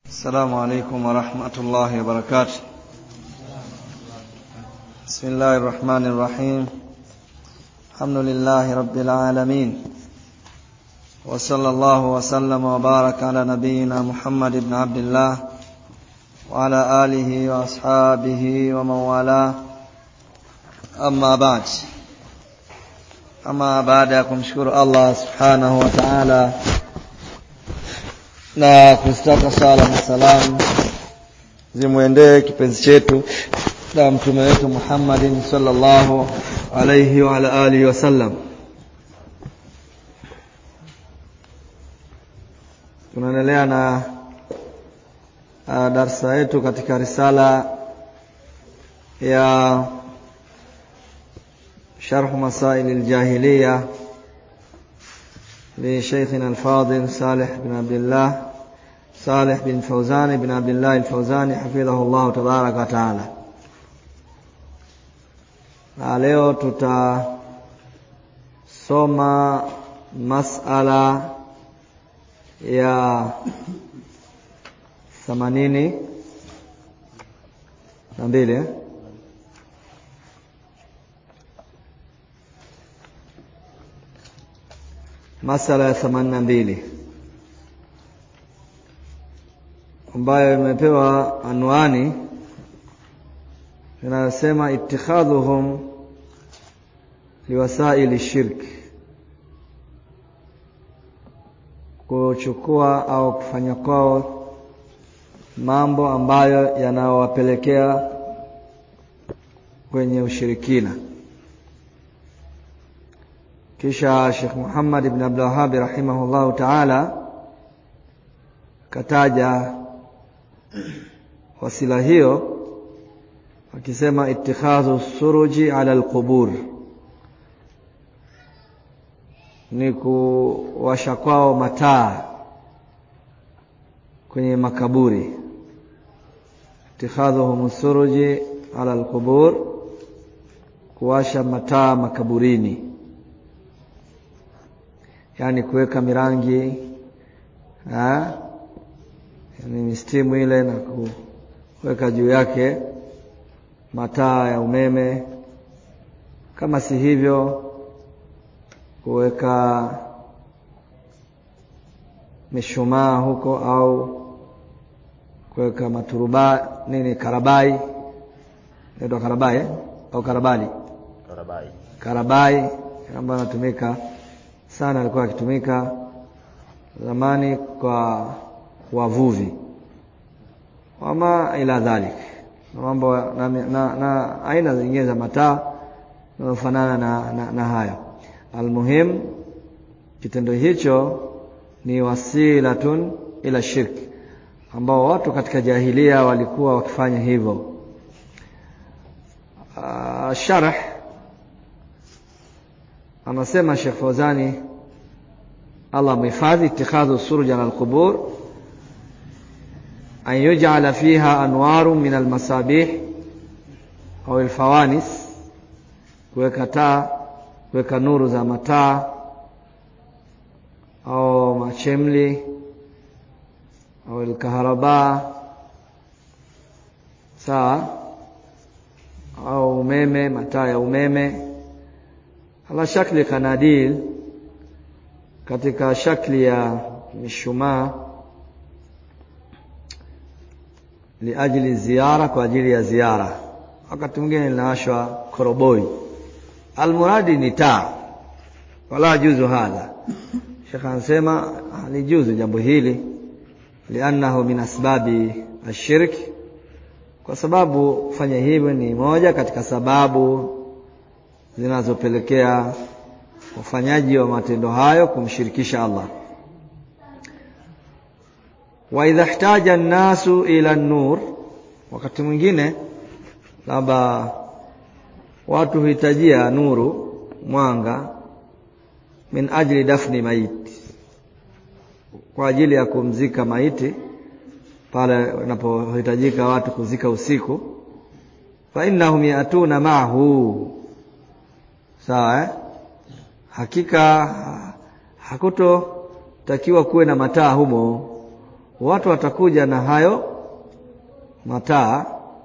السلام عليكم ورحمة الله وبركاته. بسم الله الرحمن الرحيم. الحمد لله رب العالمين، وصلى الله وسلم وبارك على نبينا محمد بن عبد الله وعلى آله وأصحابه ومن والاه. أما بعد ya kumshukuru Allah subhanahu wa ta'ala na kustaka sala na salam zimuendee kipenzi chetu na mtume wetu Muhammadin sallallahu alayhi wa ala alihi wasallam. Tunaendelea na darasa yetu katika risala ya شرح مسائل الجاهلية لشيخنا الفاضل صالح بن فوزان بن عبد الله الفوزاني حفظه الله تبارك وتعالى. Leo tutasoma masala ya 82 masala ya 82 ambayo imepewa anwani inayosema ittikhadhuhum liwasaili shirk, kuchukua au kufanya kwao mambo ambayo yanawapelekea kwenye ushirikina. Kisha Sheikh Muhammad ibn Abdul Wahhab rahimahullahu ta'ala kataja wasila hiyo akisema ittikhadhu suruji ala alqubur, ni kuwasha kwao mataa kwenye makaburi. Ittikhadhuhum suruji ala alqubur, kuwasha mataa makaburini, yani kuweka mirangi yani mistimu ile na kuweka juu yake mataa ya umeme. Kama si hivyo, kuweka mishumaa huko au kuweka karabai, ndio karabai au karabai ambayo inatumika sana, alikuwa akitumika zamani kwa wavuvi wama ila dhalik, mambo na aina zingine za mataa yanayofanana na haya. Almuhim, kitendo hicho ni wasilatun ila shirk, ambao watu katika jahilia walikuwa wakifanya hivyo. Sharh anasema Sheikh Fawzani Allah mhifadhi, ittikhadhu suruj ala alqubur an yuj'ala fiha anwarun min almasabih au alfawanis, kuweka nuru za mataa au machemli au alkaharaba, sawa, au umeme, mataa ya umeme ala shakli kanadil, katika shakli ya mishumaa, liajili ziara, kwa ajili ya ziara. Wakati mwingine linawashwa koroboi. Almuradi ni taa, wala juzu hadha. Sheikh anasema halijuzu jambo hili, liannahu min asbabi ashirk, kwa sababu kufanya hivyo ni moja katika sababu zinazopelekea wafanyaji wa matendo hayo kumshirikisha Allah. Wa idha ihtaja an-nasu ila an-nur, wakati mwingine labda watu huhitajia nuru, mwanga, min ajli dafni maiti, kwa ajili ya kumzika maiti, pale wanapohitajika watu kuzika usiku. Fa innahum yatuna ma'hu, sawa, hakika hakutotakiwa kuwe na mataa humo, watu watakuja na hayo mataa,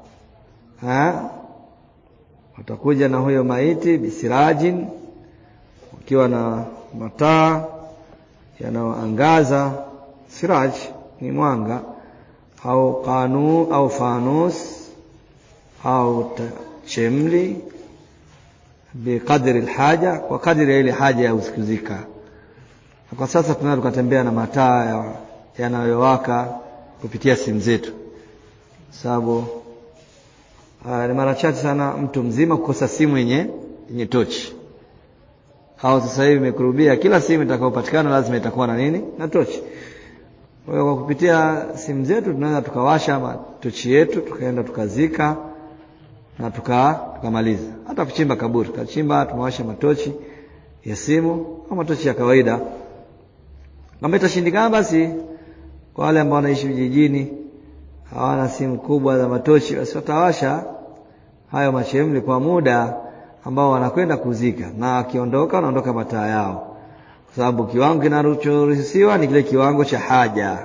watakuja na huyo maiti bisirajin, wakiwa na mataa yanayoangaza. Siraj ni mwanga, au qanu au fanus au chemli, biqadri alhaja, kwa kadri ile haja ya usikuzika. Kwa sasa tunaweza tukatembea na mataa yanayowaka kupitia simu zetu, sababu ni mara chache sana mtu mzima kukosa simu yenye tochi. Hao sasa hivi imekurubia kila simu itakayopatikana lazima itakuwa na nini? Na tochi. Kwa hiyo kwa kupitia simu zetu tunaweza tukawasha tochi yetu, tukaenda tukazika na tukamaliza. Hata kuchimba kaburi, tukachimba tumewasha matochi ya simu au matochi ya kawaida. Kama itashindikana, basi kwa wale ambao wanaishi vijijini hawana simu kubwa za matochi, basi watawasha hayo machemli kwa muda ambao wanakwenda kuzika, na akiondoka wanaondoka mataa yao, kwa sababu kiwango kinachoruhusiwa ni kile kiwango cha haja.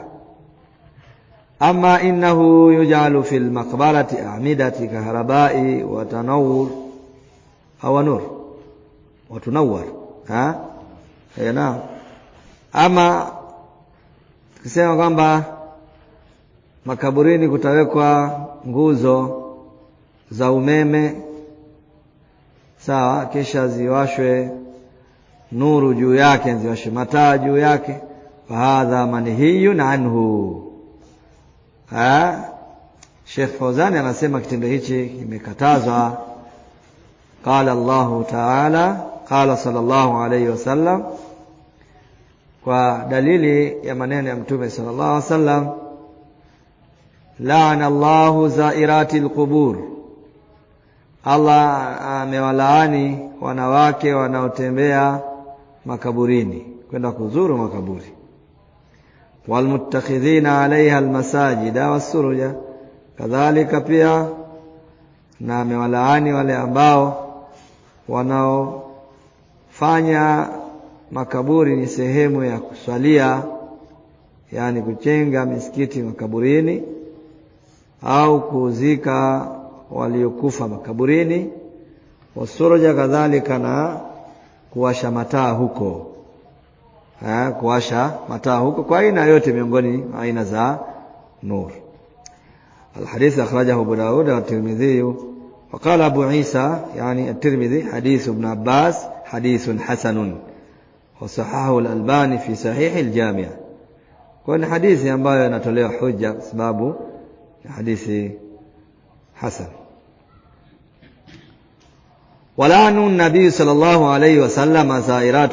Ama innahu yuj'alu fil maqbarati a'midati kahrabai wa tanawwur au nur wa tunawwar. Na ama tukisema kwamba makaburini kutawekwa nguzo za umeme, sawa, kisha ziwashwe nuru juu yake, ziwashwe mataa juu yake, fa hadha manhiyun anhu. Sheikh Fawzani anasema kitendo hichi kimekatazwa. Qala Allahu Ta'ala, qala sallallahu alayhi wasallam, kwa dalili ya maneno ya Mtume sallallahu alayhi wasallam, la'ana Allahu zairatil qubur, Allah amewalaani wanawake wanaotembea makaburini kwenda kuzuru makaburi. Walmuttakhidhina 'alayha almasajida wasuruja, kadhalika pia na amewalaani wale ambao wanaofanya makaburi ni sehemu ya kuswalia, yani kujenga misikiti makaburini au kuzika waliokufa makaburini. Wasuruja, kadhalika na kuwasha mataa huko, kuwasha mataa huko kwa aina yote miongoni aina za nur. الحديث أخرجه أبو داود والترمذي، وقال أبو عيسى يعني الترمذي حديث ابن عباس حديث حسن، وصححه الألباني في صحيح الجامع. كون حديث ambayo yanatolewa hujja sababu hadithi hasan. ولعن النبي صلى الله عليه وسلم زائرات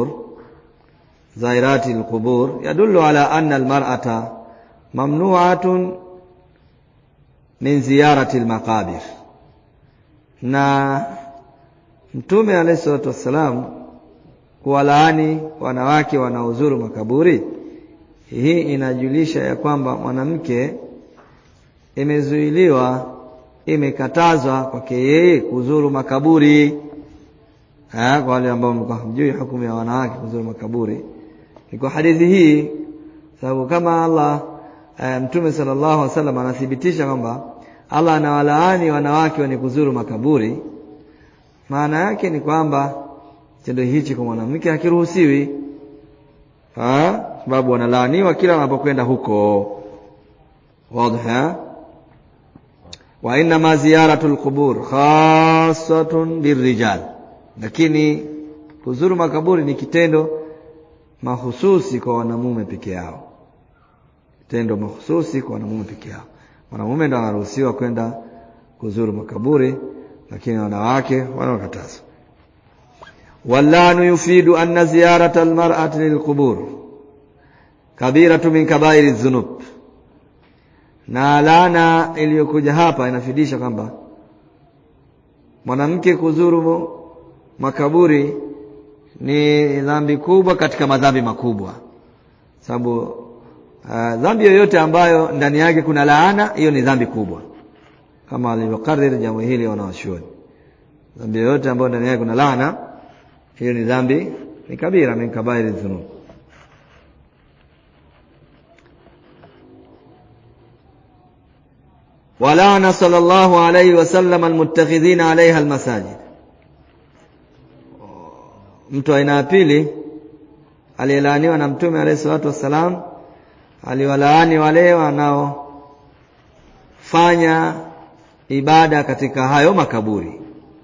القبور يدل على أن المرأة ممنوعة min ziyarati almaqabir. Na Mtume alayhi salatu wasalam kuwalaani wanawake wanaozuru makaburi, hii inajulisha ya kwamba mwanamke imezuiliwa, imekatazwa kwake yeye kuzuru makaburi. Kwa wale ambao mjui hukumu ya wanawake kuzuru makaburi, ni kwa hadithi hii, sababu kama Allah Mtume sallallahu alaihi wasallam anathibitisha kwamba Allah anawalaani wanawake wenye kuzuru makaburi, maana yake ni kwamba tendo hichi kwa mwanamke hakiruhusiwi, sababu wanalaaniwa kila wanapokwenda huko. Wazi? Wa inna ma ziyaratul qubur khassatun birrijal, lakini kuzuru makaburi ni kitendo mahususi kwa wanamume peke yao, tendo mahususi kwa wanamume peke yao. Wanamume ndio wanaruhusiwa kwenda kuzuru makaburi, lakini wanawake wanakatazwa. Wallanu yufidu anna ziyarata almar'ati lilqubur kabiratu min kaba'iri dhunub, na laana iliyokuja hapa inafidisha kwamba mwanamke kuzuru makaburi ni dhambi kubwa katika madhambi makubwa, sababu dhambi yoyote ambayo ndani yake kuna laana, hiyo ni dhambi kubwa, kama alivyokariri jambo hili wanawachuoni. Dhambi yoyote ambayo ndani yake kuna laana, hiyo ni dhambi, ni kabira min kabairi dhunub. walana sallallahu alayhi wasallam almuttakhidhina alaiha almasajid. Mtu aina ya pili aliyelaaniwa na Mtume alayhi salatu wasalam, aliwalaani wale wanaofanya ibada katika hayo makaburi.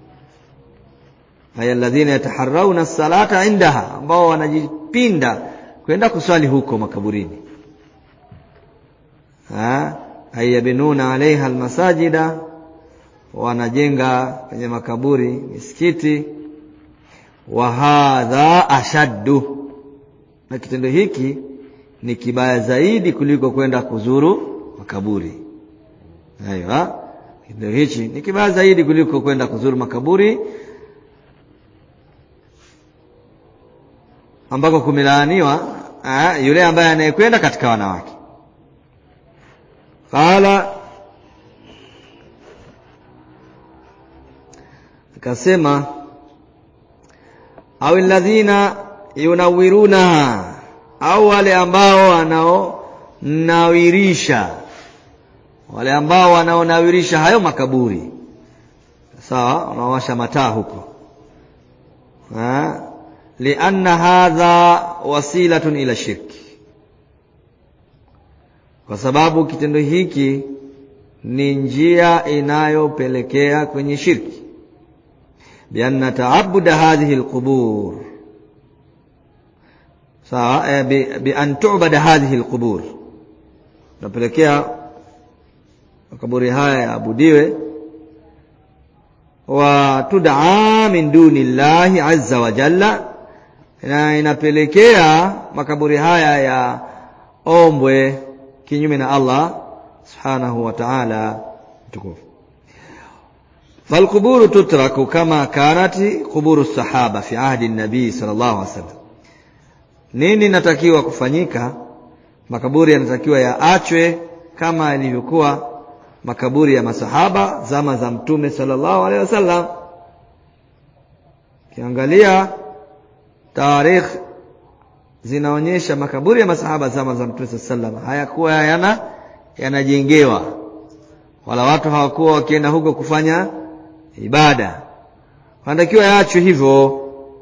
Haya alladhina yataharrauna as-salata indaha, ambao wanajipinda kwenda kuswali huko makaburini. Ayabinuna alaiha almasajida, wanajenga kwenye makaburi misikiti. Wa hadha ashaddu, na kitendo hiki ni kibaya zaidi kuliko kwenda kuzuru makaburi. Aiyo, kitendo hichi ni kibaya zaidi kuliko kwenda kuzuru makaburi, ambako kumelaaniwa yule ambaye anayekwenda katika wanawake. Qala, akasema au alladhina yunawiruna, au wale ambao wanaonawirisha, wale ambao wanaonawirisha hayo makaburi. Sawa, wanawasha mataa huko. Lianna hadha wasilatun ila shirki, kwa sababu kitendo hiki ni njia inayopelekea kwenye shirki. Bianna ta'abbuda hadhihi alqubur, sawa, bi an tu'bada hadhihi alqubur, inapelekea makaburi haya yaabudiwe. Wa tud'a min dunillahi azza wa jalla, na inapelekea makaburi haya ya ombwe kinyume na Allah subhanahu wa ta'ala mtukufu. Falquburu tutraku kama kanati quburu sahaba fi ahdi an-nabi sallallahu alaihi wasallam. Nini natakiwa kufanyika? Makaburi yanatakiwa yaachwe kama ilivyokuwa makaburi ya masahaba zama za Mtume sallallahu alaihi wasallam. Kiangalia tarikh zinaonyesha makaburi ya masahaba zama za Mtume sallallahu alaihi wasallam hayakuwa yanajengewa, wala watu hawakuwa wakienda huko kufanya ibada. Wanatakiwa yaachwe hivyo.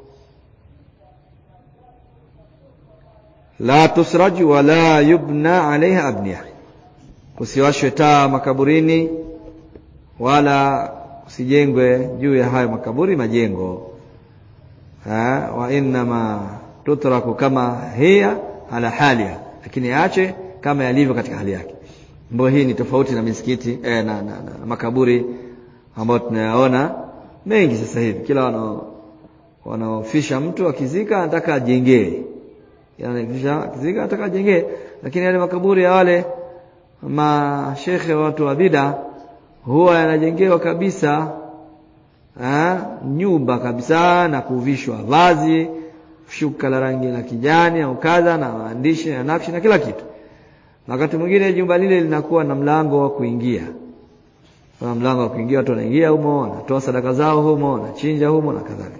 La tusraju wala yubna alaiha abniya, kusiwashwe taa makaburini wala usijengwe juu ya hayo makaburi majengo. Wa inma tutraku kama hiya ala haliha, lakini yaache kama yalivyo katika hali yake. Mbona hii ni tofauti na misikiti na makaburi ambayo tunayaona mengi sasa hivi. Kila wanaofisha mtu akizika anataka ajengee, yanafisha akizika anataka ajengee. Lakini yale makaburi ya wale mashekhe, watu wa bid'a, huwa yanajengewa kabisa nyumba kabisa, na kuvishwa vazi, shuka la rangi la kijani au kadha, na maandishi na nakshi na kila kitu. Wakati mwingine jumba lile linakuwa na mlango wa kuingia. Kwa mlango wa kuingia, watu wanaingia humo, wanatoa sadaka zao humo, wanachinja humo na kadhalika.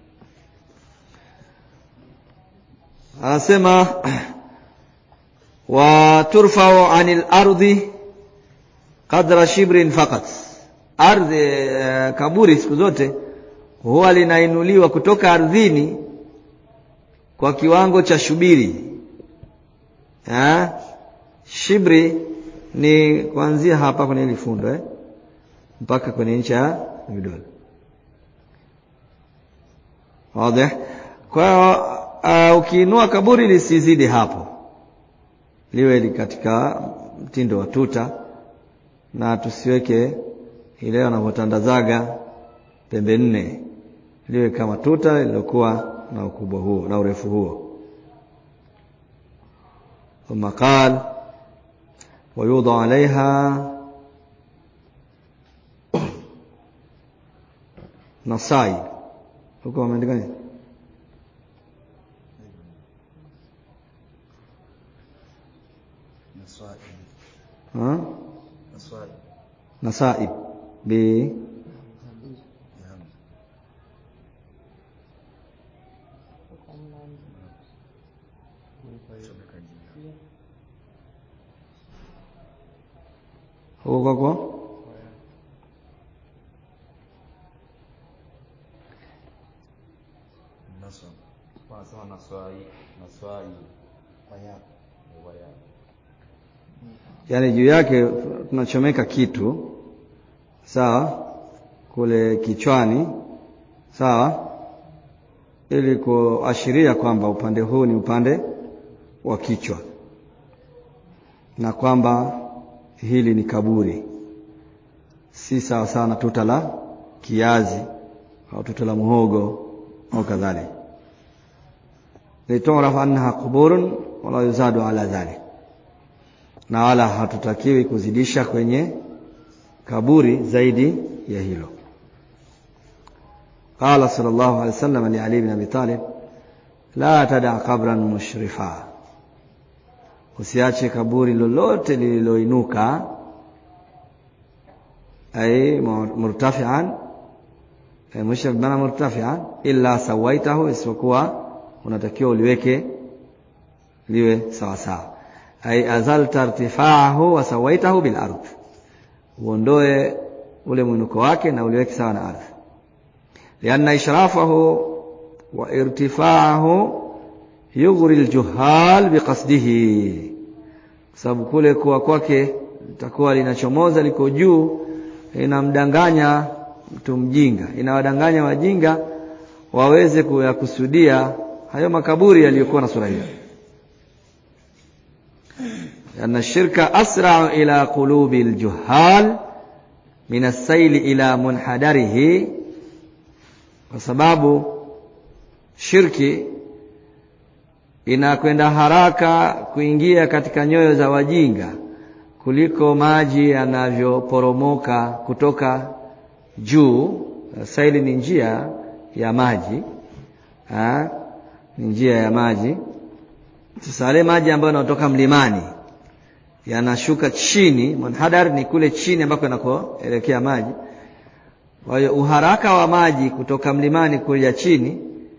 Anasema wa turfa'u 'anil ardi qadra shibrin faqat. Ardhi, kaburi siku zote huwa linainuliwa kutoka ardhini kwa kiwango cha shubiri. Shibri ni kuanzia hapa kwenye ile fundo mpaka kwenye ncha ya vidole. Wazi? Kwa ukiinua kaburi lisizidi hapo, liwe katika mtindo wa tuta, na tusiweke ile wanavyotandazaga pembe nne, liwe kama tuta lilokuwa na ukubwa huo na urefu huo. Thumma qala wa yudha alaiha nasai. Huko wameandika nini? Nasaib bi huko yani juu yake tunachomeka kitu sawa kule kichwani sawa ili kuashiria kwamba upande huu ni upande wa kichwa na kwamba hili ni kaburi, si sawa sana tuta la kiazi au tuta la muhogo au kadhalika. Liturafa annaha quburun wala yuzadu ala dhalik, na wala hatutakiwi kuzidisha kwenye kaburi zaidi ya hilo. Qala sallallahu alayhi wasallam li Ali ibn Abi Talib, la tada qabran mushrifa, usiache kaburi lolote lililoinuka, ay murtafi'an, mushrif bana murtafi'an, illa sawaitahu, isipokuwa unatakiwa uliweke liwe sawa sawa, ay azalta irtifa'ahu wa sawaitahu bil ardh, uondoe ule mwinuko wake na uliweke sawa na ardhi. Lianna ishrafahu wa irtifa'ahu yughri aljuhal biqasdihi, sababu kule kuwa kwake litakuwa linachomoza liko juu, inamdanganya mtu mjinga, inawadanganya wajinga waweze kuyakusudia hayo makaburi yaliyokuwa na sura hiyo. Anna shirka asra'u ila qulubi aljuhal min as-sayl ila munhadarihi, kwa sababu shirki inakwenda haraka kuingia katika nyoyo za wajinga kuliko maji yanavyoporomoka kutoka juu. Saili ni njia ya maji, ni njia ya maji. Sasa yale maji ambayo yanatoka mlimani yanashuka chini, munhadar ni kule chini ambako yanakoelekea maji. Kwa hiyo uharaka wa maji kutoka mlimani kuja chini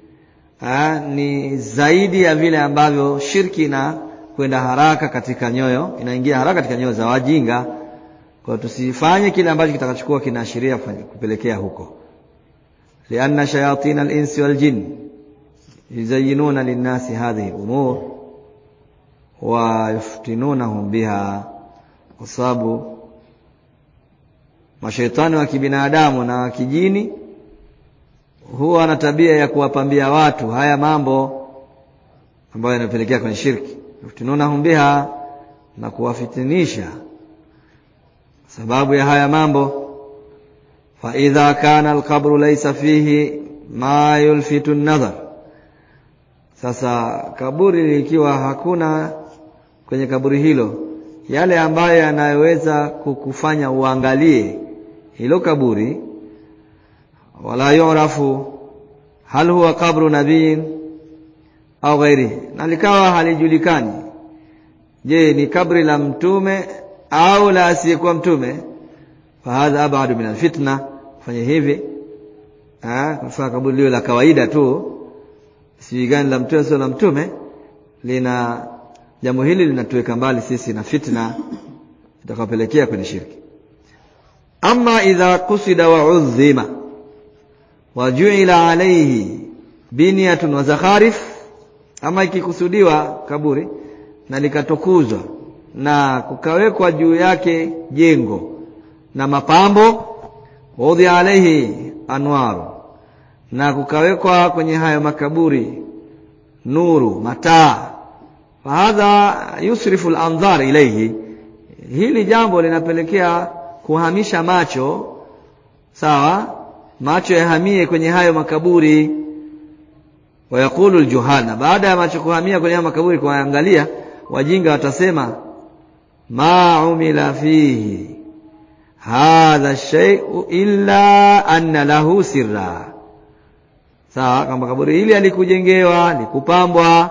ni zaidi ya vile ambavyo shirki na kwenda haraka katika nyoyo, inaingia haraka katika nyoyo za wajinga. Kwa tusifanye kile ambacho kitakachokuwa kinaashiria kupelekea huko. Lianna shayatin al-insi wal jinn yuzayyinuna lin-nasi hadhihi al-umur wa yaftinunahum biha, kwa sababu mashaitani wa kibinadamu na wa kijini huwa na tabia ya kuwapambia watu haya mambo ambayo yanapelekea kwenye shirki. Yaftinunahum biha, na kuwafitinisha sababu ya haya mambo. Fa idha kana al-qabru laysa fihi ma yulfitu an-nadhar, sasa kaburi likiwa hakuna kwenye kaburi hilo yale ambayo yanayoweza kukufanya uangalie hilo kaburi, wala yu'rafu hal huwa qabru nabiyin au ghairihi, na likawa halijulikani je ni kabri la mtume au la asiyekuwa mtume, fa hadha ab'adu min alfitna. Fanya hivi kwa kaburi liwe la kawaida tu, si gani la mtume sio la mtume, lina jambo hili linatuweka mbali sisi na fitna itakapelekea kwenye shirki. Amma idha qusida wa uzima wa ju'ila alayhi biniyatun wa zakharif, ama ikikusudiwa kaburi na likatukuzwa na kukawekwa juu yake jengo na mapambo, wadhi alayhi anwaru, na kukawekwa kwenye hayo makaburi nuru, mataa, fahadha yusrifu al-anzar ilayhi, hili jambo linapelekea kuhamisha macho, sawa, macho yahamie kwenye hayo makaburi. Wayaqulu al-juhal, baada ya macho kuhamia kwenye hayo makaburi kuangalia, wajinga watasema ma umila fihi hadha shay'u illa anna lahu sirra, sawa, kama kaburi hili alikujengewa likupambwa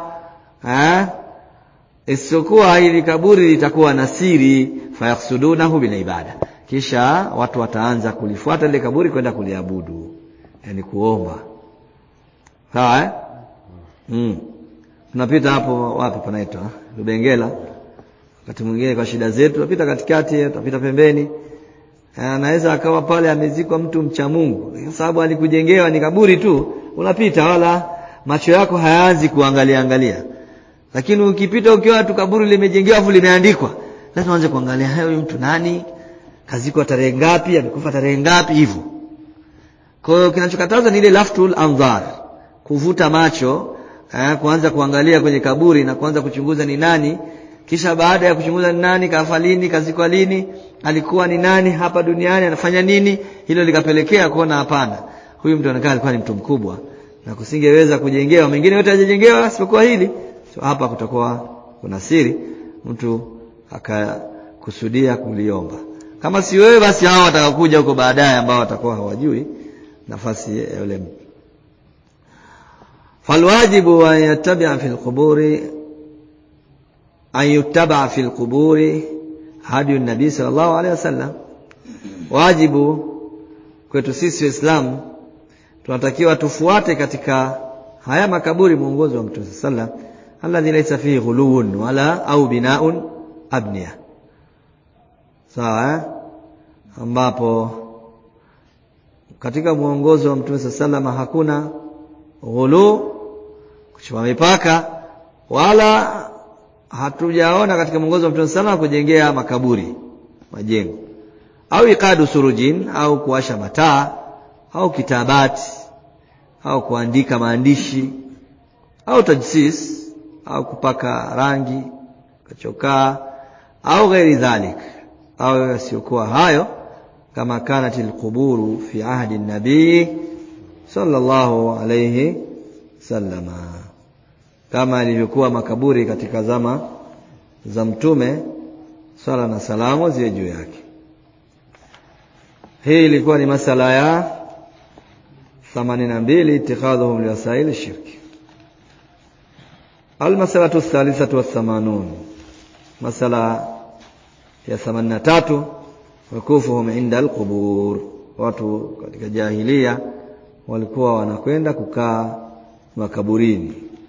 isiyokuwa hili kaburi litakuwa na siri, fayakhsudunahu bil ibada, kisha watu wataanza kulifuata ile kaburi kwenda kuliabudu, yani kuomba. Sawa tunapita hapo wapi panaitwa Rubengela, wakati mwingine kwa shida zetu tunapita katikati, tunapita pembeni, anaweza akawa pale amezikwa mtu mcha Mungu, kwa sababu alikujengewa ni kaburi tu, unapita wala macho yako hayaanzi kuangalia angalia. Lakini ukipita ukiwa tu kaburi limejengewa afu limeandikwa, lazima uanze kuangalia huyu mtu nani, kazikwa tarehe ngapi, amekufa tarehe ngapi hivyo. Kwa hiyo kinachokataza ni ile laftul anzar, kuvuta macho, kuanza kuangalia kwenye kaburi na kuanza kuchunguza ni nani, kisha baada ya kuchunguza ni nani, kafa lini, kazikwa lini, alikuwa ni nani hapa duniani, anafanya nini, hilo likapelekea kuona hapana, huyu mtu anakaa alikuwa ni mtu mkubwa na kusingeweza kujengewa, mengine yote hajajengewa isipokuwa hili. So hapa kutakuwa kuna siri, mtu akakusudia kuliomba. Kama si wewe basi hao watakaokuja huko baadaye ambao watakuwa hawajui nafasi ya yule mtu. Falwajibu an yattabi'a fil quburi, an yuttaba fil quburi hadi an-nabi sallallahu alayhi wasallam. Wajibu kwetu sisi Waislamu, tunatakiwa tufuate katika haya makaburi muongozo wa Mtume sallallahu alladhi laysa fihi ghuluun wala au bina'un abniya. Sawa, ambapo katika muongozo wa Mtume sallallahu hakuna ghulu, kuchupa mipaka, wala hatujaona katika muongozo wa Mtume sallallahu kujengea makaburi majengo, au iqadu surujin, au kuwasha mataa, au kitabati, au kuandika maandishi, au tajsis, au kupaka rangi kachokaa, au ghairi dhalik, au yasiokuwa hayo, kama kanatil quburu fi ahdi an-nabii sallallahu alayhi sallama, kama ilivyokuwa makaburi katika zama za Mtume sala na salamu ziwe juu yake. Hii ilikuwa ni masala ya 82, itikhadhuhum liwasail shirki. Al-masalatu ath-thalithatu wath-thamanun, masala ya 83, wukufuhum inda al-qubur. Watu katika jahiliya walikuwa wanakwenda kukaa makaburini,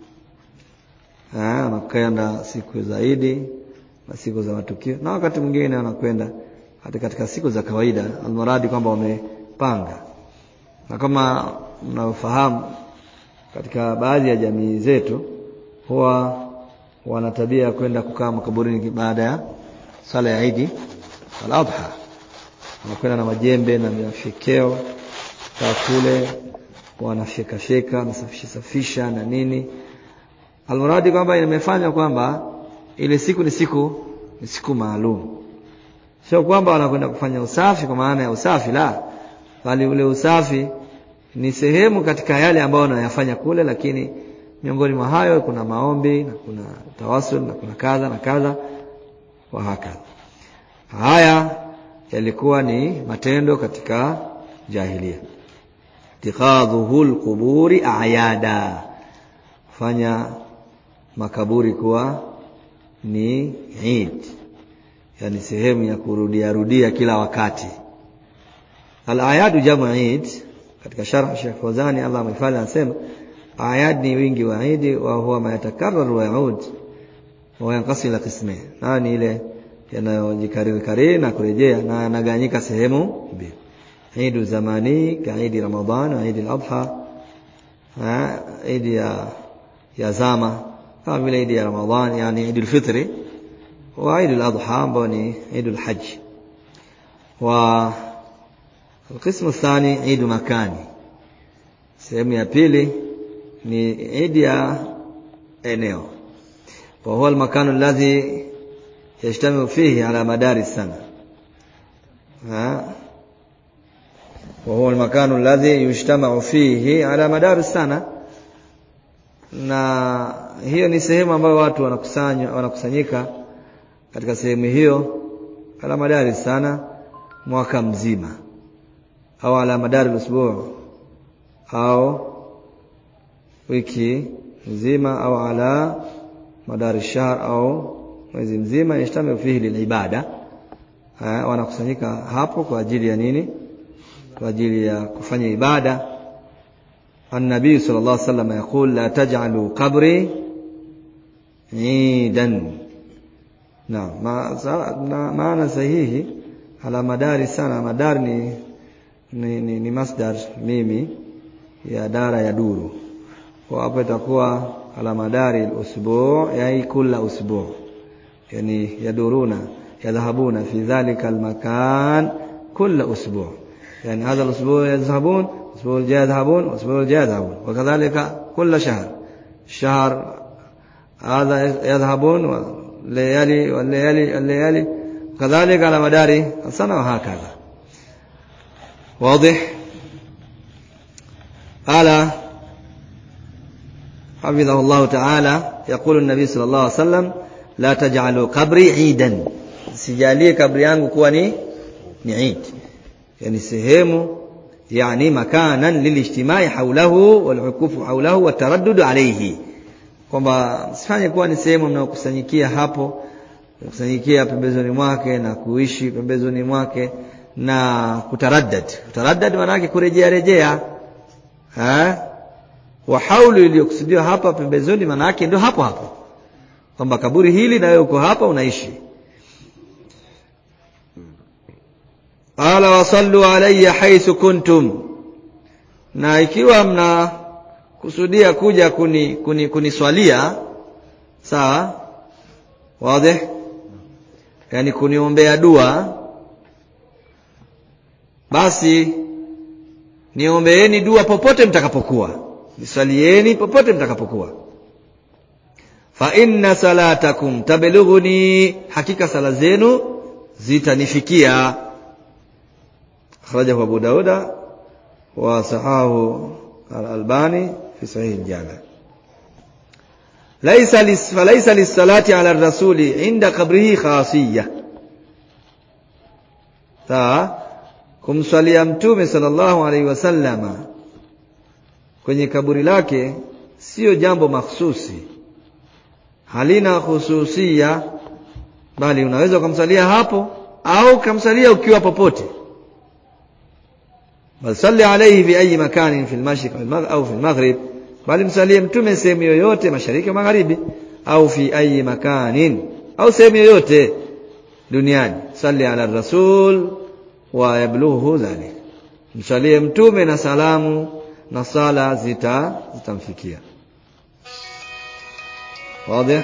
wanakwenda siku zaidi na siku za matukio, na wakati mwingine wanakwenda hata katika siku za kawaida, almuradi kwamba wamepanga. Na kama mnafahamu, katika baadhi ya jamii zetu huwa wana tabia kwenda kukaa makaburini baada ya sala ya Eid al-Adha. Wanakwenda na majembe na mifikeo kwa kule, wanafika nasafisha na nini, almuradi kwamba imefanywa kwamba ile siku ni siku maalum. Sio kwamba wanakwenda kufanya usafi kwa maana ya usafi, la, bali ule usafi ni sehemu katika yale ambayo wanayafanya kule, lakini miongoni mwa hayo kuna maombi na kuna tawasul na kuna kadha na kadha wa hakadha. Haya yalikuwa ni matendo katika jahiliya. Tikhadhuhul quburi a'yada, fanya makaburi kuwa ni Eid, yani sehemu ya kurudia kila wakati. Al-ayadu jamu Eid. Katika sharh Sheikh Fawzani Allah amefanya anasema ayad ni wingi wa Eid, wa huwa ma yatakarraru wa yaud wa yanqasim ila qismain, ni ile yanayojikariri na kurejea na yanaganyika sehemu mbili. Eid zamani ka Eid Ramadhan wa Eid al-Adha, Eid ya zama kama vile Eid ya Ramadhan, yani Eid al-Fitr, wa Eid al-Adha ambao ni Eid al-Hajj. Wa القسم الثاني عيد مكاني, sehemu ya pili ni Eid ya eneo, wa huwa al-makan alladhi yajtamiu fihi ala madari sana. Wa huwa al-makan alladhi yajtamiu fihi ala madari sana, na hiyo ni sehemu ambayo watu wanakusanyika katika sehemu hiyo ala madari sana, mwaka mzima, au ala madari al-usbu' au wiki nzima, au ala madari shahr au mwezi mzima. Yashtamiu fihi lilibada, wanakusanyika hapo kwa ajili ya nini? Kwa ajili ya kufanya ibada. An-nabii sallallahu alaihi wasallam yaqul la taj'alu qabri eidan. Maana sahihi ala madari sana, madari ni masdar mimi ya dara ya duru, kwa hapo itakuwa على مدار الأسبوع يعني كل أسبوع يعني يذهبون في ذلك المكان كل أسبوع يعني هذا الأسبوع يذهبون الأسبوع الجاي يذهبون والأسبوع الجاي يذهبون وكذلك كل الشهر هذا يذهبون والليالي وكذلك على مدار السنة وهكذا. واضح؟ قال حفظه الله تعالى يقول النبي صلى الله عليه وسلم لا تجعلوا قبري عيدا sijalie kabri yangu kuwa ni Eid yani sehemu yani makanan lilijtimai haulahu walhukufu haulahu wataraddud alayhi kwamba sifanye kuwa ni sehemu mnaokusanyikia hapo kusanyikia pembezoni mwake na kuishi pembezoni mwake na kutaraddad maana yake kurejea wa haulu iliyokusudiwa hapa pembezoni maana yake ndio hapo kwamba kaburi hili na wewe uko hapa unaishi. Qala wasallu alayya haythu kuntum na ikiwa mna kusudia kuja kuniswalia sawa wazi yani kuniombea dua basi niombeeni dua popote mtakapokuwa niswalieni popote mtakapokuwa fa inna salatakum tablughuni hakika sala zenu zitanifikia akhrajahu Abu Dauda wa sahahu al-Albani fi sahih al-Jami' laysa lis-salati ala ar-rasuli inda qabrihi khasiyya kumswalia mtume sallallahu alaihi wasallama kwenye kaburi lake sio jambo mahsusi halina khususia bali unaweza kumsalia hapo au kumsalia ukiwa popote bal salli alayhi fi ayi makanin fi al-mashriq au fi al-maghrib bali msalie mtume sehemu yoyote mashariki magharibi au fi ayi makanin au sehemu yoyote duniani salli ala rasul wa yablughu dhalik msalie mtume na salamu na sala zitamfikia. Wazi?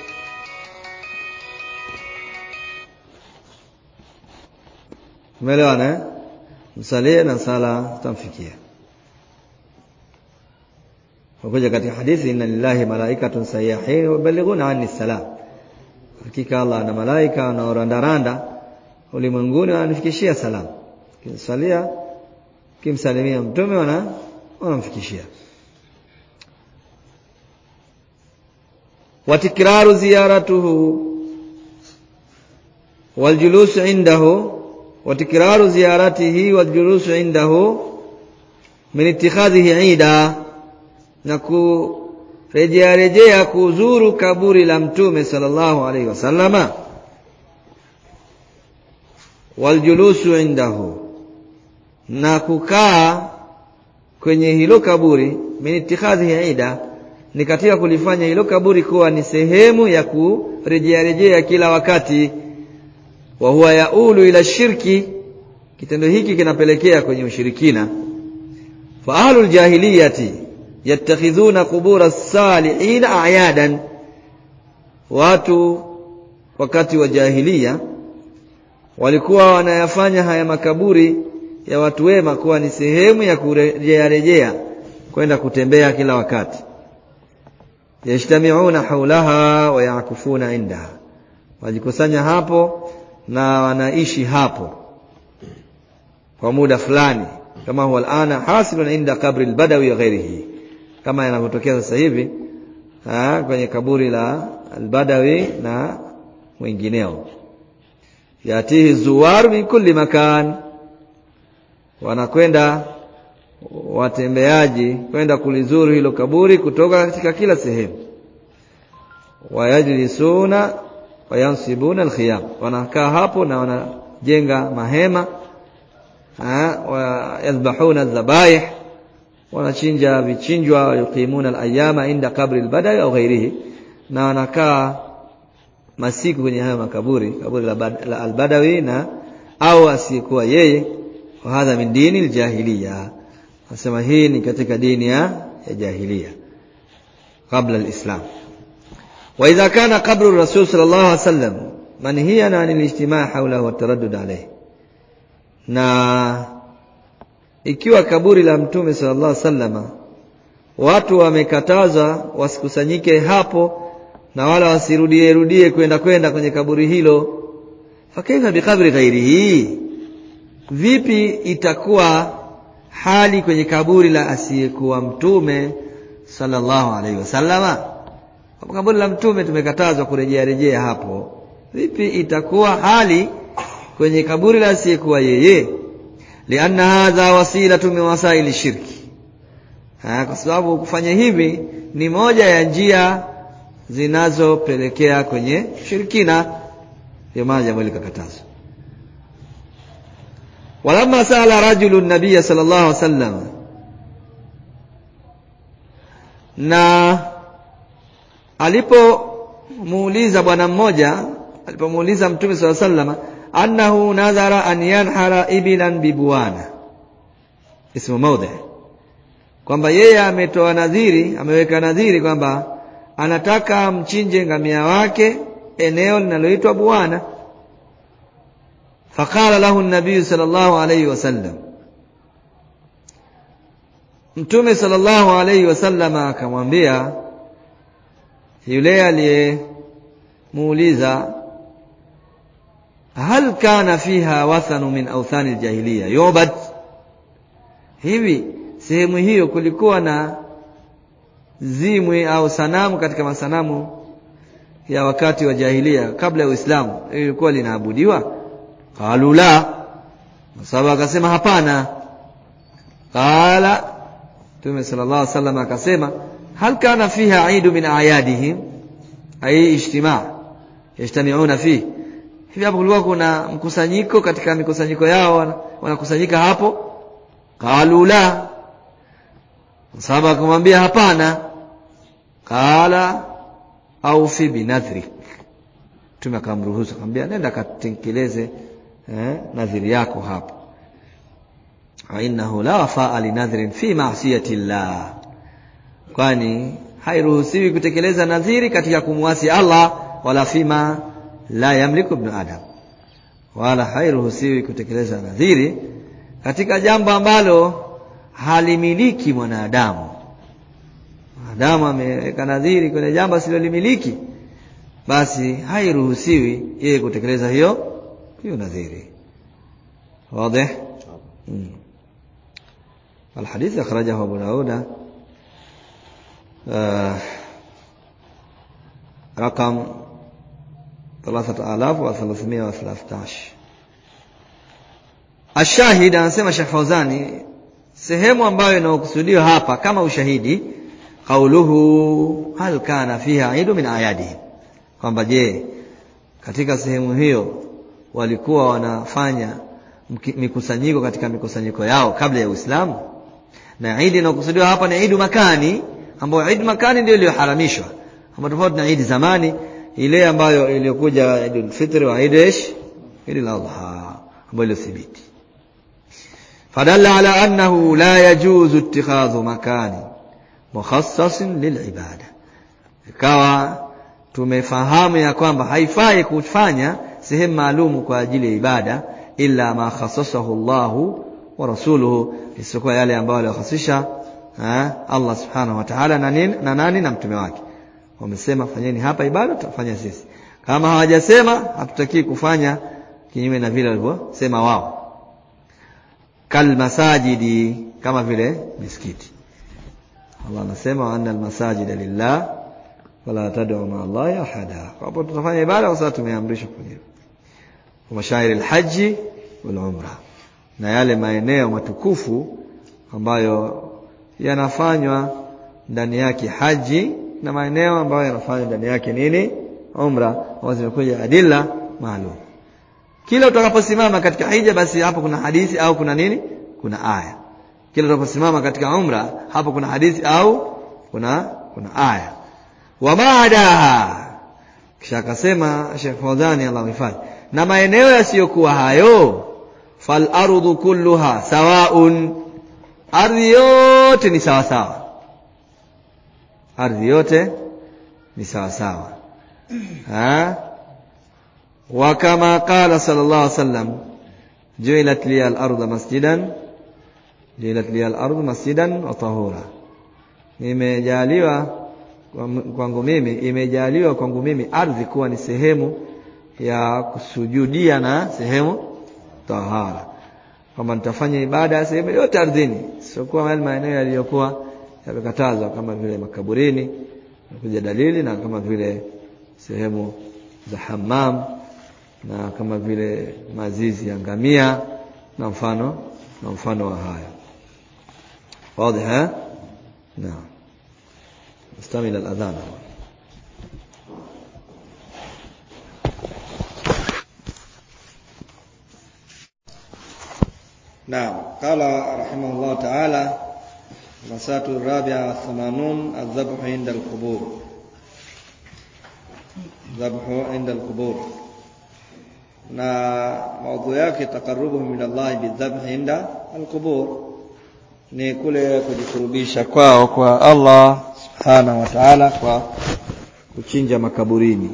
Umeelewana? Msalie na sala zitamfikia. Wakuja katika hadithi inna lillahi malaikatun sayyahin yuballighuna anni salam. Hakika Allah ana malaika wanaorandaranda ulimwenguni wananifikishia salamu. Kimsalia kimsalimia mtume wanamfikishia. Watikraru ziyaratuhu waljulus indahu watikraru ziyaratihi waljulus indahu min ittikhadhihi 'ida na kurejea kuzuru kaburi la mtume sallallahu alaihi wasallama waljulusu indahu na kukaa kwenye hilo kaburi min ittikhadhihi 'ida ni katika kulifanya hilo kaburi kuwa ni sehemu ya kurejea kila wakati wa huwa yaulu ila shirki kitendo hiki kinapelekea kwenye ushirikina fa ahlul jahiliyati yattakhidhuna qubur as-salihin a'yadan watu wakati wa jahiliya walikuwa wanayafanya haya makaburi ya watu wema kuwa ni sehemu ya kurejea kwenda kutembea kila wakati yajtami'una hawlaha wa ya'kufuna indaha wajikusanya hapo na wanaishi hapo kwa muda fulani kama huwa alana hasilun inda qabri al-badawi wa ghairihi kama yanavyotokea sasa hivi kwenye kaburi la al-badawi na wengineo yatihi zuwar min kulli makan wanakwenda watembeaji kwenda kulizuru hilo kaburi kutoka katika kila sehemu wayajlisuna wayansibuna alkhiyam wanakaa hapo na wanajenga mahema wayadhbahuna adhabaih wanachinja vichinjwa yuqimuna alayama inda qabri albadawi au ghairihi na wanakaa masiku kwenye hayo makaburi kaburi la albadawi na au asiyekuwa yeye wa hadha min dini aljahiliya nasema hii ni katika dini ya jahiliya qabla al-islam. Wa idha kana qabru ar-rasul sallallahu alaihi wasallam manhiyan 'anil ijtima' hawlahu wa taraddud alayhi, na ikiwa kaburi la mtume sallallahu alaihi wasallam watu wamekataza wasikusanyike hapo na wala wasirudie kwenda kwenye kaburi hilo, fakaifa biqabri ghairihi, vipi itakuwa hali kwenye kaburi la asiyekuwa mtume sallallahu alaihi wasallama? Kwa kaburi la mtume tumekatazwa kurejea hapo, vipi itakuwa hali kwenye kaburi la asiyekuwa yeye? Lianna hadha wasilatu min wasaili shirki, kwa sababu kufanya hivi ni moja ya njia zinazopelekea kwenye shirkina, ndio maana jambo likakatazwa. Walamma sala rajulun nabiy sallallahu alaihi wasallam, na alipomuuliza bwana mmoja, alipomuuliza mtume sallallahu alaihi wasallam annahu nadhara an yanhara ibilan bibuwana, ismu mawdhi, kwamba yeye ametoa nadhiri, ameweka nadhiri kwamba anataka mchinje ngamia wake eneo linaloitwa Buwana. Faqala lahu an-nabiy sallallahu alayhi wasallam, mtume sallallahu alayhi wasallam akamwambia yule aliyemuuliza, hal kana fiha wathanu min awthani al-jahiliya yubad, hivi sehemu hiyo kulikuwa na zimwi au sanamu katika masanamu ya wakati wa jahiliya kabla ya Uislamu ilikuwa linaabudiwa? Qalu la, sababu akasema hapana. Qala, Mtume sallallahu alaihi wasallam akasema, hal kana fiha aidu min ayadihim, ay ijtima' yajtami'una fi, hivi hapo kulikuwa kuna mkusanyiko katika mikusanyiko yao wanakusanyika hapo? Qalu la, sababu akamwambia hapana. Qala au fi binadhri, Mtume akamruhusu, akamwambia nenda katekeleze nadhiri yako hapo. Innahu la wafa'a li nadhrin fi ma'siyati llah, kwani hairuhusiwi kutekeleza nadhiri katika kumwasi Allah, wala fima la yamliku ibn adam, wala hairuhusiwi kutekeleza nadhiri katika jambo ambalo halimiliki mwanadamu. Mwanadamu ameweka nadhiri kwenye jambo asilolimiliki, basi hairuhusiwi yeye kutekeleza hiyo nadhiri. Wazi? الحديث أخرجه أبو داود رقم 3313. Ashahid, anasema Sheikh Fauzani, sehemu ambayo inayokusudiwa hapa kama ushahidi, qauluhu hal kana fiha aidu min ayadi, kwamba je, katika sehemu hiyo walikuwa wanafanya mikusanyiko katika mikusanyiko yao kabla ya Uislamu. Na Eid inayokusudiwa hapa ni Eid makani, ambayo Eid makani ndio iliyoharamishwa, ambapo tofauti na Eid zamani ile ambayo iliyokuja Eid al-Fitr wa Eid al-Adha ambayo ilithibiti. Fadalla ala annahu la yajuzu ittikhadhu makani mukhassasin lilibada, ikawa tumefahamu ya kwamba haifai kufanya sehemu maalum kwa ajili ya ibada illa ma khassasahu Allahu wa rasuluhu, isipokuwa yale ambayo aliyохasisha Allah subhanahu wa ta'ala na nani na mtume wake. Wamesema fanyeni hapa ibada, tutafanya sisi. Kama hawajasema, hatutaki kufanya kinyume na vile walivyosema wao. Kal masajidi, kama vile misikiti. Allah anasema anna al-masajida lillah wala tad'u ma'a Allahi ahada. Hapo tutafanya ibada kwa sababu tumeamrishwa kwenye mashairi al-haji wal umra, na yale maeneo matukufu ambayo yanafanywa ndani yake haji na maeneo ambayo yanafanywa ndani yake nini, umra, wazi zimekuja adilla maalum. Kila utakaposimama katika hija, basi hapo kuna hadithi au kuna nini, kuna aya. Kila utakaposimama katika umra, hapo kuna hadithi au kuna aya. Wa baadaha, kisha akasema Sheikh Fawzani Allah mhifadhi, na maeneo yasiyokuwa hayo, fal ardu kulluha sawaun, ardhi yote ni sawa sawa. ardhi yote ni sawa sawa. Wa kama qala sallallahu alaihi wasallam, ju'ilat liya al-ardu masjidan wa tahura, imejaliwa kwangu mimi ardhi kuwa ni sehemu ya kusujudia na sehemu tahara, kwamba nitafanya ibada ya sehemu yote ardhini, sio kwa maeneo yaliyokuwa yamekatazwa kama vile makaburini kuja dalili, na kama vile sehemu za hammam, na kama vile mazizi ya ngamia na mfano wa haya. Wazi ha? Naam. Mustamil al-adhan. Naam, qala rahimahullah ta'ala, masatu rabi'a 80 adh-dhabhu 'inda al-qubur. Dhabhu 'inda al-qubur, na maudhui yake taqarrubu min Allah bidhabhi 'inda al-qubur, ni kule kujikurubisha kwao kwa Allah subhanahu wa ta'ala kwa kuchinja makaburini.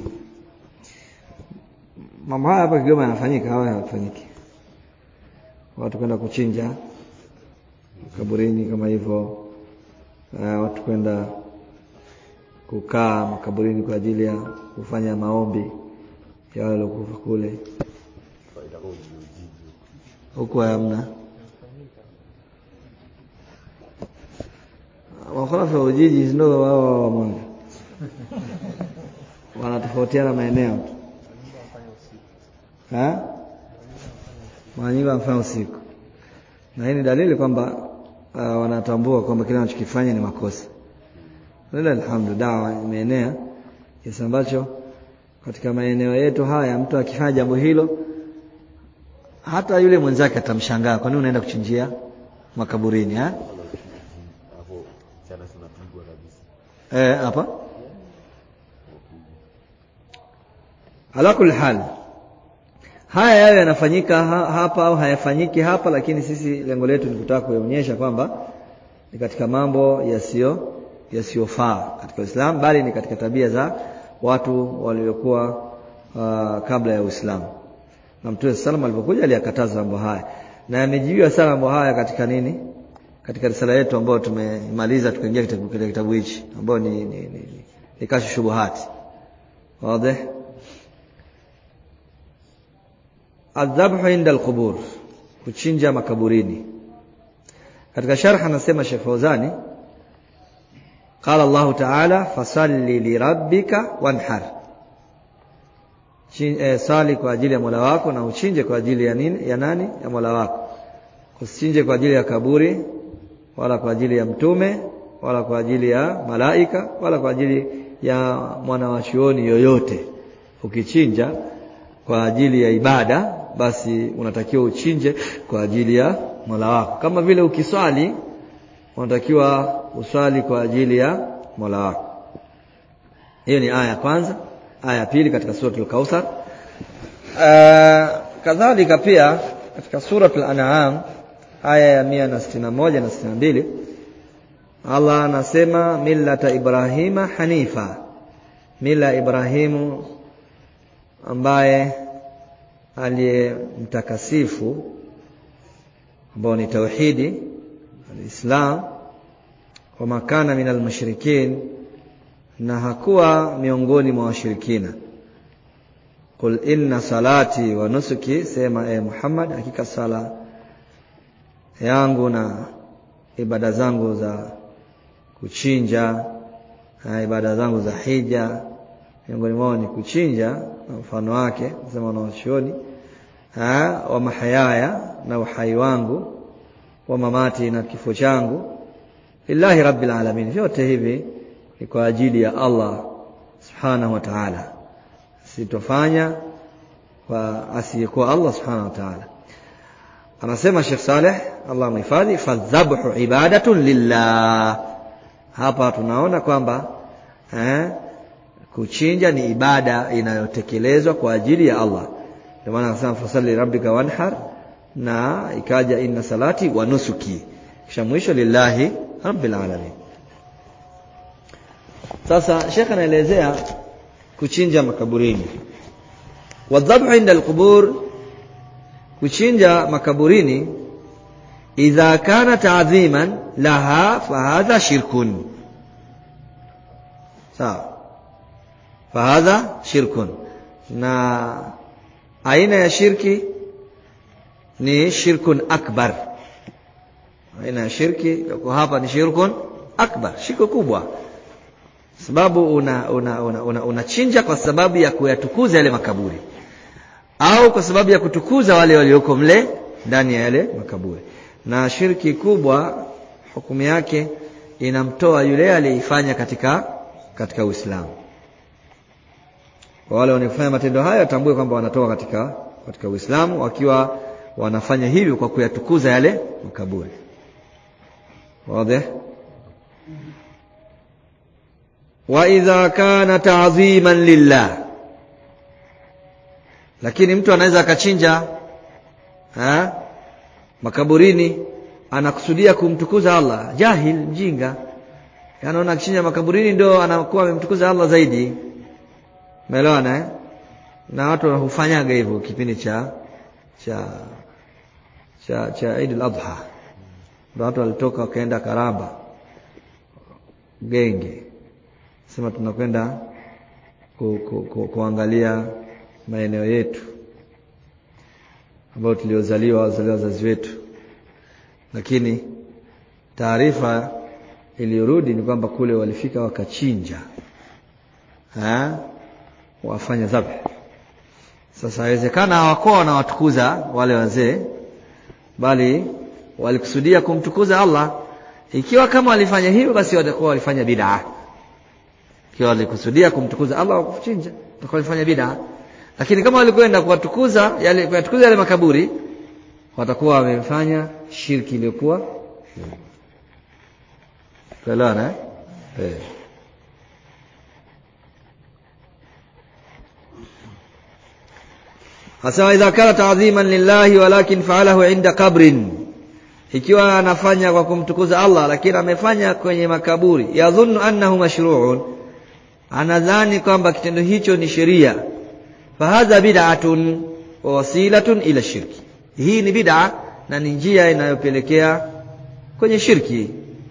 Mambo haya hapa Kigoma yanafanyika, hawa yanafanyika, watu kwenda kuchinja makaburini kama hivyo, watu kwenda kukaa makaburini kwa ajili ya kufanya maombi ya wale waliokufa kule. Huko hamna wakati wa ujiji, ndio wao Mungu wanatofautiana maeneo. Mara nyingi wanafanya usiku, na hii ni dalili kwamba wanatambua kwamba kile wanachokifanya ni makosa. Alhamdulillah, dawa imeenea kiasi ambacho katika maeneo yetu haya mtu akifanya jambo hilo, hata yule mwenzake atamshangaa, kwa nini unaenda kuchinjia makaburini hapo sana tunapigwa kabisa hapa. Ala kulli hal, haya yawe yanafanyika hapa au hayafanyiki hapa, lakini sisi lengo letu ni kutaka kuonyesha kwamba ni katika mambo yasiyofaa katika Uislamu, bali ni katika tabia za watu waliokuwa kabla ya Uislamu. Na Mtume sallallahu alipokuja aliyakataza mambo haya, na amejibiwa sana mambo haya katika nini, katika risala yetu ambayo tumemaliza tukaingia katika kitabu hichi ambayo ni kashfu shubuhati. Wazi? Adhabhu inda al-qubur, kuchinja makaburini. Katika sharh anasema Sheikh Fawzani, qala Allah ta'ala fasalli li rabbika wanhar, sali kwa ajili ya Mola wako na uchinje kwa ajili ya nini, ya nani, ya Mola wako. Usichinje kwa ajili ya kaburi, wala kwa ajili ya mtume, wala kwa ajili ya malaika, wala kwa ajili ya mwanawachuoni yoyote. Ukichinja kwa ajili ya ibada, basi unatakiwa uchinje kwa ajili ya Mola wako. Kama vile ukiswali unatakiwa uswali kwa ajili ya Mola wako. Hiyo ni aya kwanza. Aya pili katika suratul Kauthar. Kadhalika pia katika suratul An'am aya ya 161 na 62, Allah anasema millata Ibrahima hanifa, mila Ibrahimu ambaye aliye mtakasifu, ambao ni tauhidi al-Islam, wa makana minal mushrikin, na hakuwa miongoni mwa washirikina. Qul inna salati wa nusuki, sema Muhammad, hakika sala yangu na ibada zangu za kuchinja na ibada zangu za hija, miongoni mwao ni kuchinja na mfano wake, sema wanachuoni, wa mahayaya, na uhai wangu, wa mamati, na kifo changu, lillahi rabbil alamin. Vyote hivi ni kwa ajili ya Allah subhanahu wa ta'ala, sitofanya kwa asiyekuwa Allah subhanahu wa ta'ala. Anasema Sheikh Saleh, Allah mhifadhi, fadhabhu ibadatun lillah. Hapa tunaona kwamba kuchinja ni ibada inayotekelezwa kwa ajili ya Allah. Ndio maana anasema fasalli rabbika wanhar, na ikaja inna salati wa nusuki, kisha mwisho lillahi rabbil alamin. Sasa Sheikh anaelezea kuchinja makaburini. Wadhabhu inda alqubur, kuchinja makaburini, idha kana ta'dhiman laha fahadha shirkun. Sawa, fahadha shirkun. Na aina ya shirki ni shirkun akbar. Aina ya shirki kwa hapa ni shirkun akbar, shirku kubwa. Sababu unachinja kwa sababu ya kuyatukuza yale makaburi, au kwa sababu ya kutukuza wale walioko mle ndani ya yale makaburi. Na shirki kubwa hukumu yake inamtoa yule aliyeifanya katika Uislamu. Kwa wale wanaofanya matendo haya tambue kwamba wanatoka katika Uislamu wakiwa wanafanya hivyo kwa kuyatukuza yale makaburi. Wazi? Wa idha kana ta'dhiman lillah, lakini mtu anaweza akachinja makaburini anakusudia kumtukuza Allah. Jahil, mjinga, anaona akichinja makaburini ndio anakuwa amemtukuza Allah zaidi. Umeelewana? Na watu hufanyaga hivyo kipindi cha Eid al-Adha. Ndio watu walitoka wakaenda Karaba Genge, sema tunakwenda kuangalia maeneo yetu ambayo tuliozaliwa wazazi wetu. Lakini taarifa iliyorudi ni kwamba kule walifika wakachinja, wafanya dhabh. Sasa inawezekana hawakuwa na watukuza wale wazee, bali walikusudia kumtukuza Allah. Ikiwa kama walifanya hivyo, basi watakuwa walifanya bid'a. Ikiwa walikusudia kumtukuza Allah wa kuchinja, watakuwa walifanya bid'a. Lakini kama walikwenda kuyatukuza yale makaburi, watakuwa wamefanya shirki iliyokuwa. Tuelewana? Hasa idha kana ta'dhiman lillahi walakin fa'alahu 'inda qabrin, ikiwa anafanya kwa kumtukuza Allah lakini amefanya kwenye makaburi, yadhunnu annahu mashru'un, anadhani kwamba kitendo hicho ni sheria, fahadha bid'atun wa wasilatun ila shirki, hii ni bid'a na ni njia inayopelekea kwenye shirki.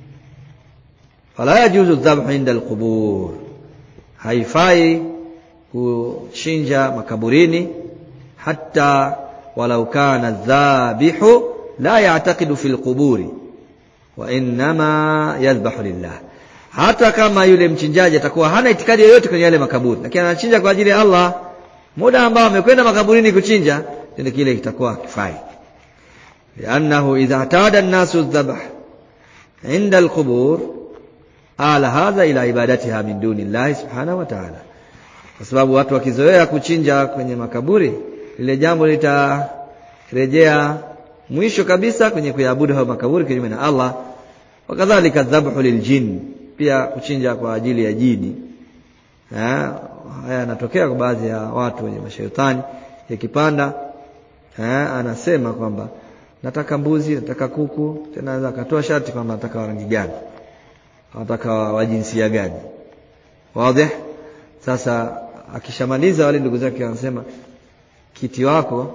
Fala yajuzu dhabhu inda alqubur, haifai kuchinja makaburini, hatta walau kana dhabihu la ya'taqidu fil quburi wa inma yadhbahu lillah, hata kama yule mchinjaji atakuwa hana itikadi yoyote kwenye yale makaburi, lakini anachinja kwa ajili ya Allah, muda ambao amekwenda makaburini kuchinja, ndio kile kitakuwa kifai. Li'annahu idha tada an-nasu adh-dhabh 'inda al-qubur ala hadha ila ibadatiha min dunillahi subhanahu wa ta'ala, kwa sababu watu wakizoea kuchinja kwenye makaburi, ile jambo litarejea mwisho kabisa kwenye kuabudu hayo makaburi kinyume na Allah. Wakadhalika dhabhu liljin, pia kuchinja kwa ajili ya jini. Haya yanatokea kwa baadhi ya watu wenye mashaitani, yakipanda anasema kwamba nataka mbuzi, nataka kuku, tena anaweza akatoa sharti kwamba nataka rangi gani, nataka wa jinsia gani. Wazi? Sasa akishamaliza, wale ndugu zake wanasema kiti wako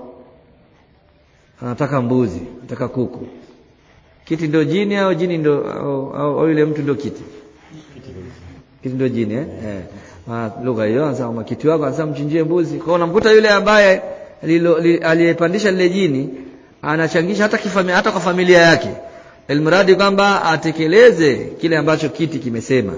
anataka mbuzi, anataka kuku. Kiti ndio jini au jini ndio au yule mtu ndio kiti? Kiti ndio jini lugha hiyo. Anasema kiti wako, anasema mchinjie mbuzi. Kwa unamkuta yule ambaye aliyepandisha lile jini anachangisha hata kwa familia yake, ilmradi kwamba atekeleze kile ambacho kiti kimesema.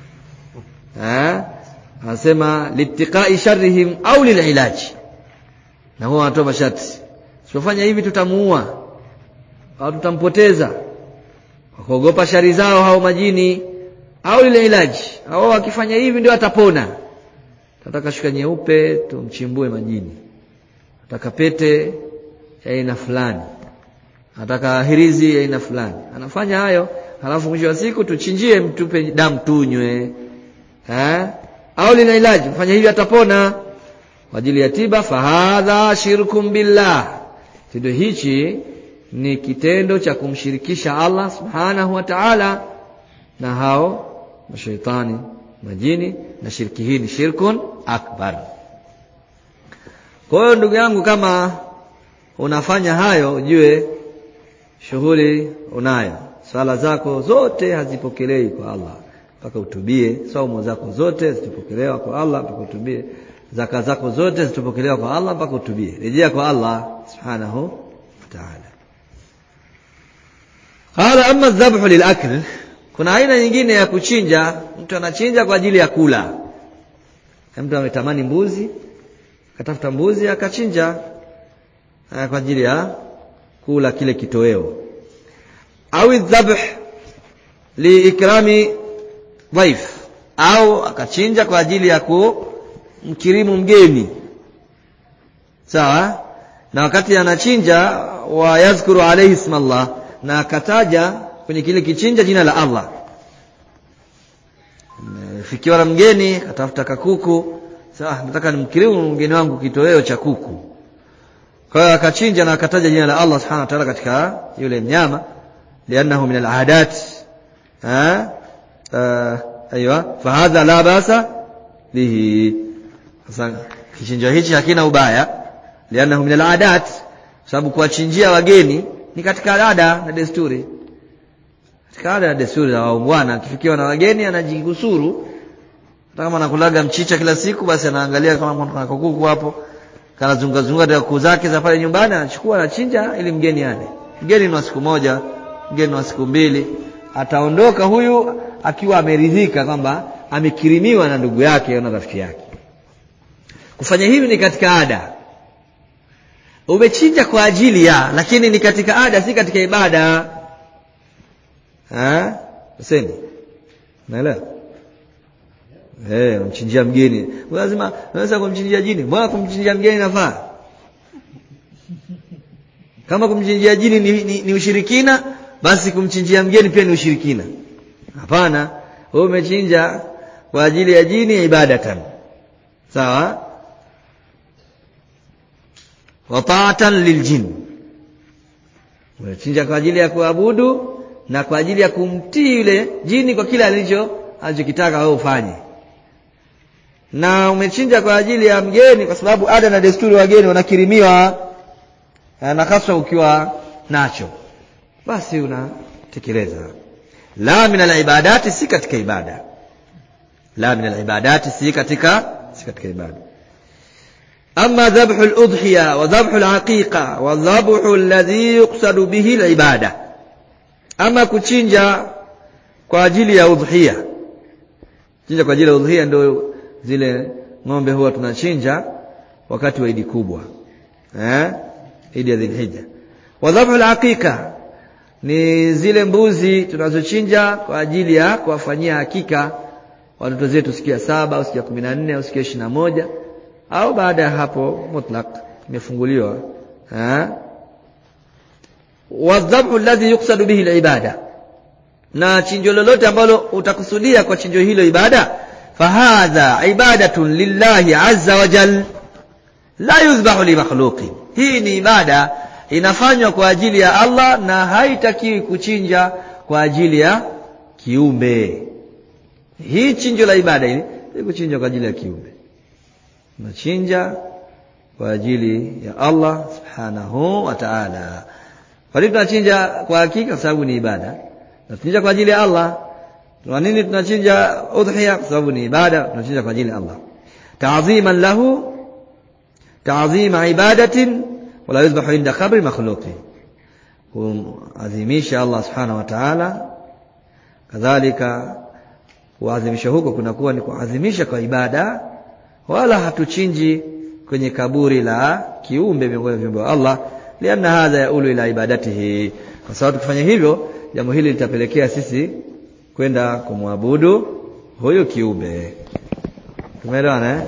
Anasema litiqai sharrihim au lililaji, na huwa anatoa masharti, usifanye hivi tutamuua au tutampoteza, kuogopa shari zao hao majini, au ile ilaji, au akifanya hivi ndio atapona. Nataka shuka nyeupe tumchimbue majini, nataka pete ya aina fulani, nataka hirizi ya aina fulani. Anafanya hayo, halafu mwisho wa siku tuchinjie, mtupe damu tunywe. Au ile ilaji, mfanya hivi atapona kwa ajili ya tiba. Fahadha shirkum billah, kitendo hichi ni kitendo cha kumshirikisha Allah subhanahu wa ta'ala na hao mashaitani majini, na shirki hii ni shirkun akbar. Kwa hiyo ndugu yangu, kama unafanya hayo, ujue shughuli unayo. Swala zako zote hazipokelewi kwa Allah mpaka utubie. Saumu zako zote zitapokelewa kwa Allah mpaka utubie. Zaka zako zote zitapokelewa kwa Allah mpaka utubie. Rejea kwa Allah subhanahu wa ta'ala. Qala amma adh-dhabhu lil-akl, kuna aina nyingine ya kuchinja. Mtu anachinja kwa ajili ya kula. Mtu ametamani mbuzi, akatafuta mbuzi akachinja kwa ajili ya kula kile kitoweo. Au adh-dhabh liikrami dhaif, au akachinja kwa ajili ya kumkirimu mgeni. Sawa? Na wakati anachinja wa yazkuru alayhi isma Allah, na akataja kwenye kile kichinja jina la Allah. Fikiwa na mgeni atafuta kakuku, sawa, nataka nimkirimu mgeni wangu kitoweo cha kuku. Kwa hiyo akachinja na akataja jina la Allah subhanahu wa ta'ala katika yule mnyama, lianahu min al-adat. Aiyo, fa hadha la basa bihi. Sasa kichinjo hichi hakina ubaya, lianahu min al-adat, sababu kuwachinjia wageni ni katika ada na desturi. Katika ada na desturi za waungwana, akifikiwa na wageni anajigusuru. Hata kama anakulaga mchicha kila siku, basi anaangalia kama kuna kuku hapo, kanazunga zunga kwa kuku zake za pale nyumbani, anachukua anachinja ili mgeni ale. Mgeni ni wa siku moja, mgeni ni wa siku mbili, ataondoka huyu akiwa ameridhika kwamba amekirimiwa na ndugu yake na rafiki yake. Kufanya hivi ni katika ada. Umechinja kwa ajili ya, lakini ni katika ada, si katika ibada. Useni naelewa? Umchinjia mgeni, lazima unaweza kumchinjia jini. Mbona kumchinjia mgeni nafaa? Kama kumchinjia jini ni ushirikina, basi kumchinjia mgeni pia ni ushirikina. Hapana, wewe umechinja kwa ajili ya jini ibadatan. Sawa? Wa ta'atan liljin. Umechinja kwa ajili ya kuabudu na kwa ajili ya kumtii yule jini kwa kile alichokitaka wewe ufanye. Na umechinja kwa ajili ya mgeni kwa sababu ada na desturi wageni wanakirimiwa, na hasa ukiwa nacho, basi unatekeleza. La min al-ibadati, si katika ibada. La min al-ibadati, si katika ibada. Amma dhabhu al-udhiya wa dhabhu al-aqiqa wa dhabhu alladhi yuqsadu bihi al-ibada. Ama kuchinja kwa ajili ya udhiya. Chinja kwa ajili ya udhiya ndio zile ng'ombe huwa tunachinja wakati wa Idi kubwa. Idi ya Dhulhijja. Wa dhabhu al-aqiqa ni zile mbuzi tunazochinja kwa ajili ya kuwafanyia hakika watoto zetu siku ya 7 au siku ya 14 au siku ya 21, au baada ya hapo mutlaq imefunguliwa. Wa dhabhu alladhi yuqsadu bihi al-ibada, na chinjo lolote ambalo utakusudia kwa chinjo hilo ibada, fahadha ibadatun lillahi azza wa jal, la yuzbahu li makhluqin. Hii ni ibada inafanywa kwa ajili ya Allah na haitakiwi kuchinja kwa ajili ya kiumbe. Hii chinjo la ibada hili ni kuchinja kwa ajili ya kiumbe. Tunachinja kwa ajili ya Allah subhanahu wa ta'ala. Kwa nini tunachinja kwa hakika? Kwa sababu ni ibada. Tunachinja kwa ajili ya Allah. Kwa nini tunachinja udhiya? Kwa sababu ni ibada, tunachinja kwa ajili ya Allah. Ta'ziman lahu, ta'zima ibadatin wala yuzbahu inda qabri makhluqin. Kuadhimisha Allah subhanahu wa ta'ala, kadhalika kuadhimisha huko kunakuwa ni kuadhimisha kwa ibada, wala hatuchinji kwenye kaburi la kiumbe miongoni mwa viumbe wa Allah, lianna hadha yaulu ila ibadatihi. Kwa sababu tukifanya hivyo, jambo hili litapelekea sisi kwenda kumwabudu huyo kiumbe. Tumeelewana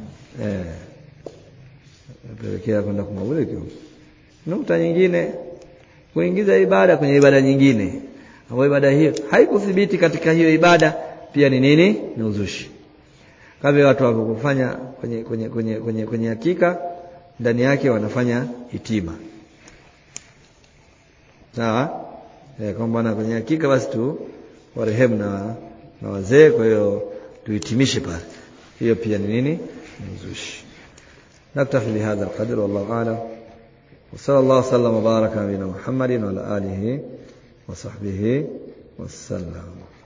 pelekea kwenda kumwabudu kiumbe. Nukta nyingine, kuingiza ibada kwenye ibada nyingine, ambayo ibada hiyo haikuthibiti katika hiyo ibada, pia ni nini? Ni uzushi. Kama watu wakufanya kwenye hakika, ndani yake wanafanya hitima. Sawa? Kwamba na kwenye hakika basi tu warehemu na wazee, kwa hiyo tuhitimishe pale. Hiyo pia ni nini? Mzushi. Naktafi bihadha alqadr wallahu a'lam. Wa sallallahu sallam wa baraka ala Muhammadin wa ala alihi wa sahbihi wa sallam.